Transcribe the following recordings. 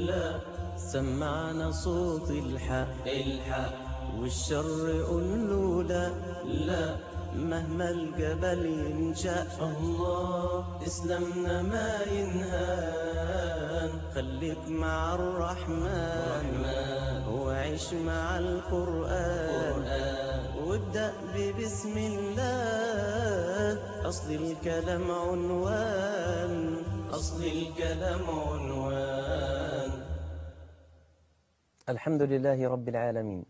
لا سمعنا صوت الحق والشر قوله لا مهما الجبل ينشأ الله إسلامنا ما ينهان. خليك مع الرحمن وعيش مع القرآن وابدأ ببسم الله. أصل الكلام عنوان الحمد لله رب العالمين.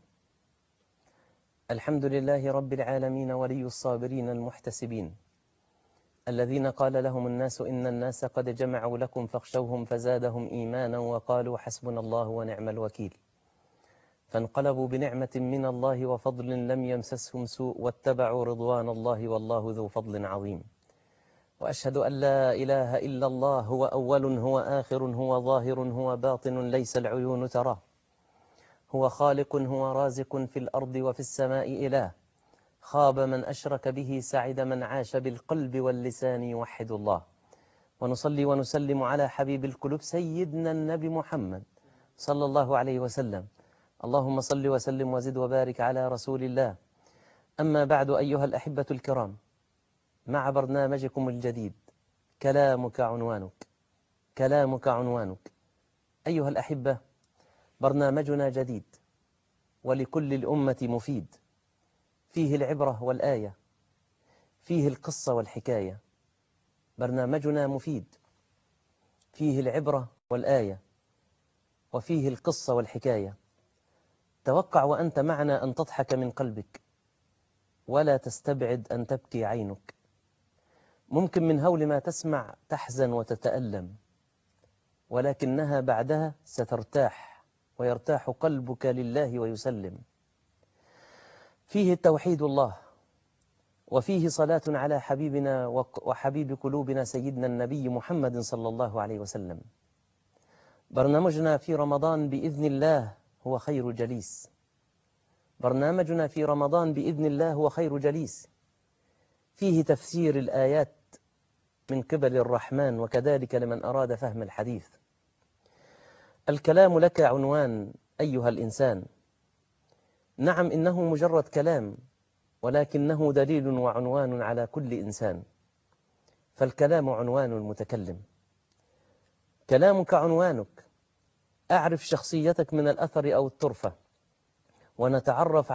الحمد لله رب العالمين ولي الصابرين المحتسبين الذين قال لهم الناس إن الناس قد جمعوا لكم فاخشوهم فزادهم إيمانا وقالوا حسبنا الله ونعم الوكيل، فانقلبوا بنعمة من الله وفضل لم يمسسهم سوء واتبعوا رضوان الله والله ذو فضل عظيم. وأشهد أن لا إله إلا الله هو أول هو آخر هو ظاهر هو باطن ليس العيون تراه، هو خالق هو رازق في الأرض وفي السماء إله، خاب من أشرك به سعد من عاش بالقلب واللسان يوحد الله. ونصلي ونسلم على حبيب القلوب سيدنا النبي محمد صلى الله عليه وسلم. اللهم صل وسلم وزد وبارك على رسول الله. أما بعد أيها الأحبة الكرام، مع برنامجكم الجديد كلامك عنوانك. كلامك عنوانك. أيها الأحبة، برنامجنا جديد ولكل الأمة مفيد، فيه العبرة والآية، فيه القصة والحكاية. برنامجنا مفيد، فيه العبرة والآية، وفيه القصة والحكاية. توقع وأنت معنا أن تضحك من قلبك، ولا تستبعد أن تبكي عينك. ممكن من هول ما تسمع تحزن وتتألم، ولكنها بعدها سترتاح ويرتاح قلبك لله ويسلم. فيه توحيد الله، وفيه صلاة على حبيبنا وحبيب قلوبنا سيدنا النبي محمد صلى الله عليه وسلم. برنامجنا في رمضان بإذن الله هو خير جليس. برنامجنا في رمضان بإذن الله هو خير جليس، فيه تفسير الآيات من قبل الرحمن، وكذلك لمن أراد فهم الحديث. الكلام لك عنوان أيها الإنسان. نعم، إنه مجرد كلام، ولكنه دليل وعنوان على كل إنسان. فالكلام عنوان المتكلم. كلامك عنوانك. أعرف شخصيتك من الأثر أو الطرفة، ونتعرف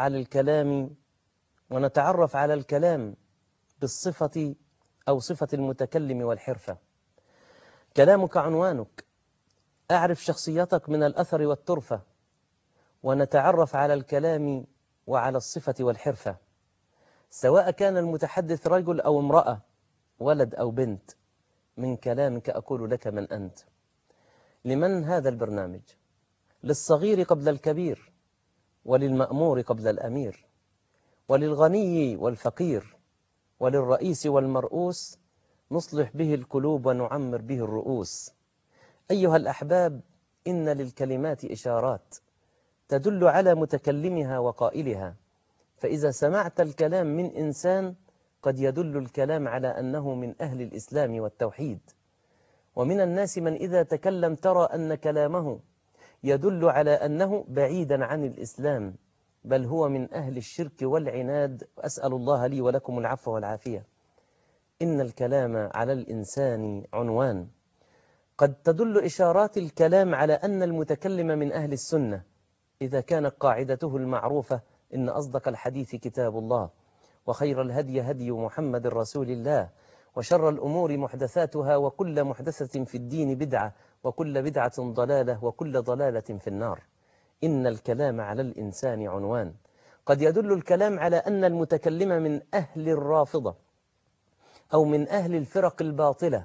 على الكلام بالصفة أو صفة المتكلم والحرفة. كلامك عنوانك. أعرف شخصيتك من الأثر والطرفة، ونتعرف على الكلام وعلى الصفة والحرفة، سواء كان المتحدث رجل أو امرأة، ولد أو بنت. من كلامك أقول لك من أنت. لمن هذا البرنامج؟ للصغير قبل الكبير، وللمأمور قبل الأمير، وللغني والفقير، وللرئيس والمرؤوس، نصلح به القلوب ونعمر به الرؤوس. أيها الأحباب، إن للكلمات إشارات تدل على متكلمها وقائلها. فإذا سمعت الكلام من إنسان قد يدل الكلام على أنه من أهل الإسلام والتوحيد. ومن الناس من إذا تكلم ترى أن كلامه يدل على أنه بعيدا عن الإسلام، بل هو من أهل الشرك والعناد. أسأل الله لي ولكم العفو والعافية. إن الكلام على الإنسان عنوان. قد تدل إشارات الكلام على أن المتكلم من أهل السنة إذا كانت قاعدته المعروفة: إن أصدق الحديث كتاب الله، وخير الهدي هدي محمد رسول الله، وشر الأمور محدثاتها، وكل محدثة في الدين بدعة، وكل بدعة ضلالة، وكل ضلالة في النار. إن الكلام على الإنسان عنوان. قد يدل الكلام على أن المتكلم من أهل الرافضة، أو من أهل الفرق الباطلة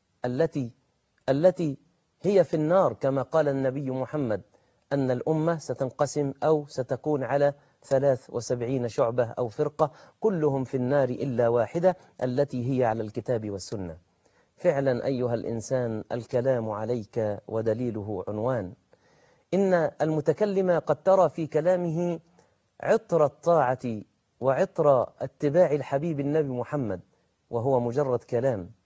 التي هي في النار، كما قال النبي محمد أن الأمة ستنقسم أو ستكون على 73 شعبة أو فرقة، كلهم في النار إلا واحدة التي هي على الكتاب والسنة. فعلا أيها الإنسان، الكلام عليك ودليله عنوان. إن المتكلم قد ترى في كلامه عطر الطاعة وعطر اتباع الحبيب النبي محمد، وهو مجرد كلام.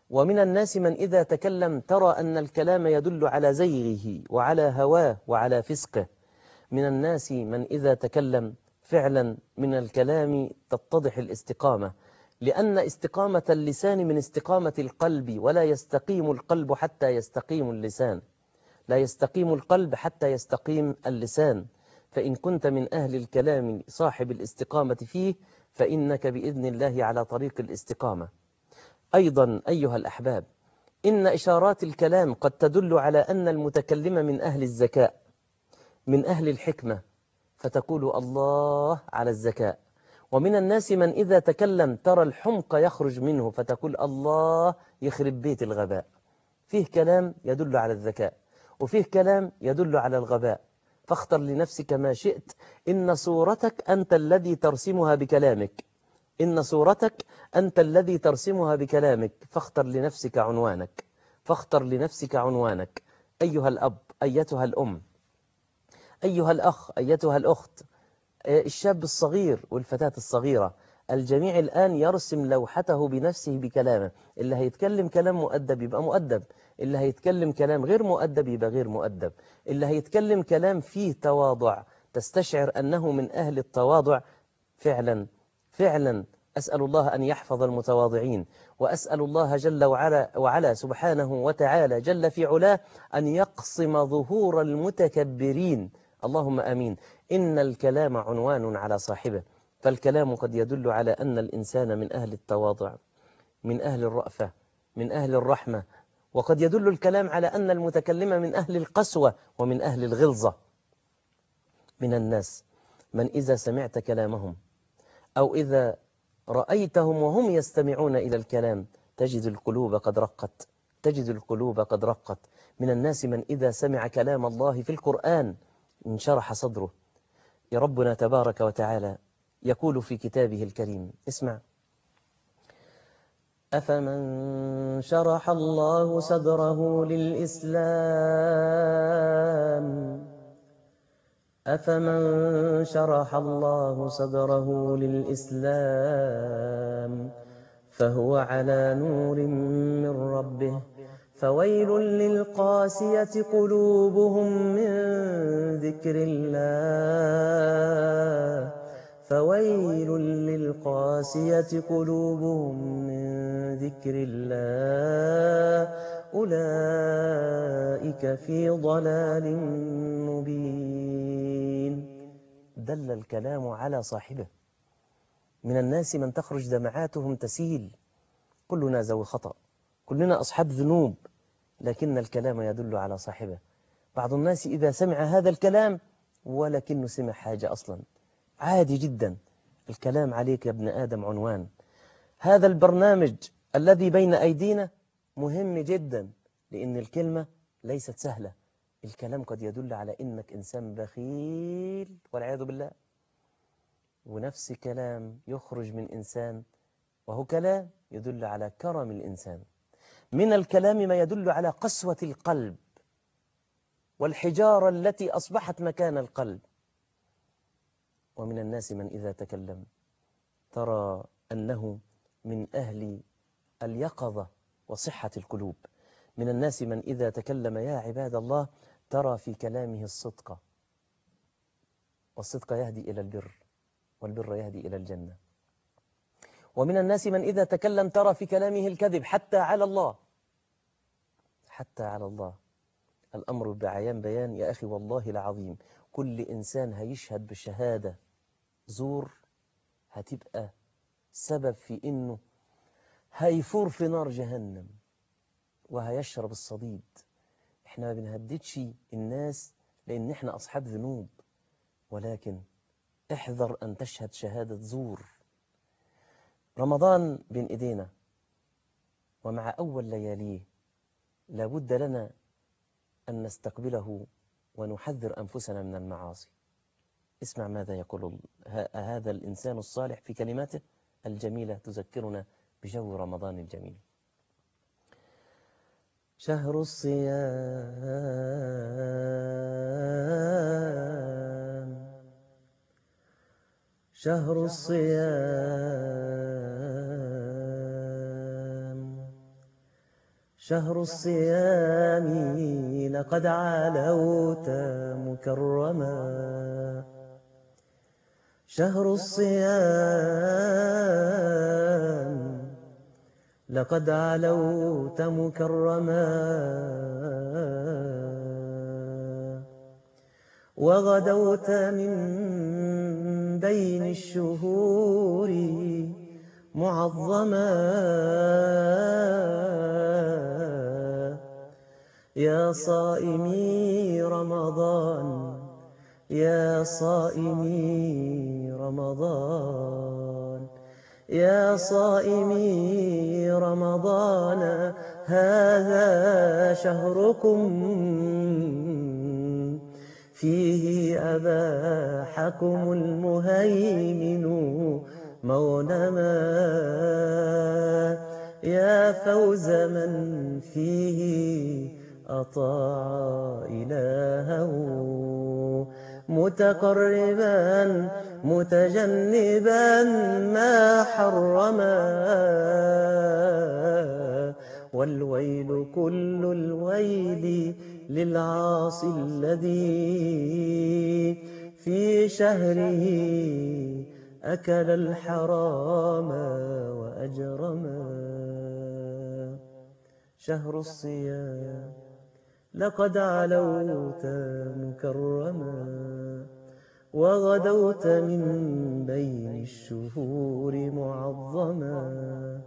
ومن الناس من إذا تكلم ترى أن الكلام يدل على زيغه وعلى هواه وعلى فسقه. من الناس من إذا تكلم فعلا من الكلام تتضح الاستقامة، لأن استقامة اللسان من استقامة القلب، ولا يستقيم القلب حتى يستقيم اللسان، لا يستقيم القلب حتى يستقيم اللسان. فإن كنت من أهل الكلام صاحب الاستقامة فيه فإنك بإذن الله على طريق الاستقامة. أيضا أيها الأحباب، إن إشارات الكلام قد تدل على أن المتكلم من أهل الذكاء، من أهل الحكمة، فتقول الله على الذكاء. ومن الناس من إذا تكلم ترى الحمق يخرج منه فتقول الله يخرب بيت الغباء. فيه كلام يدل على الذكاء، وفيه كلام يدل على الغباء، فاختر لنفسك ما شئت. إن صورتك أنت الذي ترسمها بكلامك، إن صورتك أنت الذي ترسمها بكلامك، فاختر لنفسك عنوانك، فاختر لنفسك عنوانك. أيها الأب، أيتها الأم، أيها الأخ، أيتها الأخت، الشاب الصغير والفتاة الصغيرة، الجميع الآن يرسم لوحته بنفسه بكلامه. اللي هيتكلم كلام مؤدب يبقى مؤدب، اللي هيتكلم كلام غير مؤدب يبقى غير مؤدب، اللي هيتكلم كلام فيه تواضع تستشعر أنه من أهل التواضع. فعلا فعلا أسأل الله أن يحفظ المتواضعين، وأسأل الله جل وعلا سبحانه وتعالى جل في علاه أن يقصم ظهور المتكبرين. اللهم آمين. إن الكلام عنوان على صاحبه، فالكلام قد يدل على أن الإنسان من أهل التواضع، من أهل الرأفة، من أهل الرحمة، وقد يدل الكلام على أن المتكلم من أهل القسوة ومن أهل الغلظة. من الناس من إذا سمعت كلامهم أو إذا رأيتهم وهم يستمعون إلى الكلام تجد القلوب قد رقت، تجد القلوب قد رقت. من الناس من إذا سمع كلام الله في القرآن انشرح صدره. يا ربنا تبارك وتعالى يقول في كتابه الكريم، اسمع: أفمن شرح الله صدره للإسلام أفمن شرح الله صدره للإسلام فهو على نور من ربه فويل للقاسية قلوبهم من ذكر الله فويل للقاسية قلوبهم من ذكر الله أولئك في ضلال مبين. دل الكلام على صاحبه. من الناس من تخرج دمعاتهم تسيل. كلنا ذوي خطأ، كلنا أصحاب ذنوب، لكن الكلام يدل على صاحبه. بعض الناس إذا سمع هذا الكلام ولكنه سمع حاجة أصلا عادي جدا. الكلام عليك يا ابن آدم عنوان. هذا البرنامج الذي بين أيدينا مهم جدا، لأن الكلمة ليست سهلة. الكلام قد يدل على إنك إنسان بخيل والعياذ بالله، ونفس كلام يخرج من إنسان وهو كلام يدل على كرم الإنسان. من الكلام ما يدل على قسوة القلب والحجارة التي أصبحت مكان القلب. ومن الناس من إذا تكلم ترى أنه من أهل اليقظة وصحة القلوب. من الناس من إذا تكلم يا عباد الله ترى في كلامه الصدق، والصدق يهدي إلى البر، والبر يهدي إلى الجنة. ومن الناس من إذا تكلم ترى في كلامه الكذب حتى على الله، حتى على الله. الأمر بعيان بيان يا أخي، والله العظيم كل إنسان هيشهد بشهادة زور هتبقى سبب في إنه هيفور في نار جهنم وهيشرب الصديد. إحنا ما بنهددش الناس لأن إحنا أصحاب ذنوب، ولكن احذر أن تشهد شهادة زور. رمضان بين إيدينا، ومع أول لياليه لابد لنا أن نستقبله ونحذر أنفسنا من المعاصي. اسمع ماذا يقول هذا الإنسان الصالح في كلماته الجميلة تذكرنا بجو رمضان الجميل. شهر الصيام شهر الصيام شهر الصيام لقد علوت مكرما شهر الصيام لقد علوت مكرما وغدوت من بين الشهور معظما يا صائمي رمضان يا صائمي رمضان يا صائمي رمضان هذا شهركم فيه أباحكم المهيمن مغنما يا فوز من فيه أطاع إلهه متقربا متجنبا ما حرما والويل كل الويل للعاصي الذي في شهره أكل الحرام وأجرما شهر الصيام لقد علوت مكرما وغدوت من بين الشهور معظما.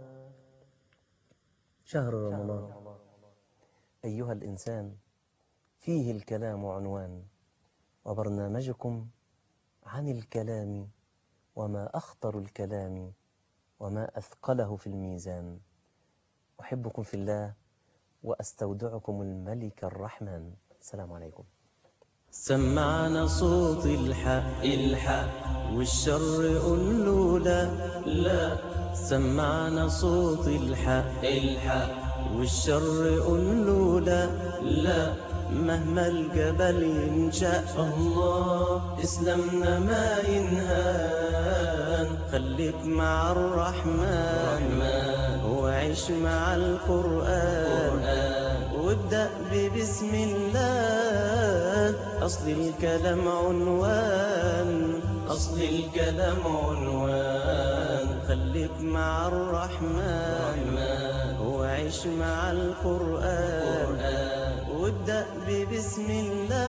شهر رمضان أيها الإنسان فيه الكلام عنوان، وبرنامجكم عن الكلام وما أخطر الكلام وما أثقله في الميزان. أحبكم في الله وأستودعكم الملك الرحمن. السلام عليكم. سمعنا صوت الحق والشر قل له لا سمعنا صوت الحق والشر قل له لا مهما الجبل ينشأ الله إسلامنا ما ينهان خليك مع الرحمن وعيش مع القرآن وابدأ ببسم الله أصل الكلام عنوان خليك مع الرحمن وعيش مع القرآن وابدأ ببسم الله.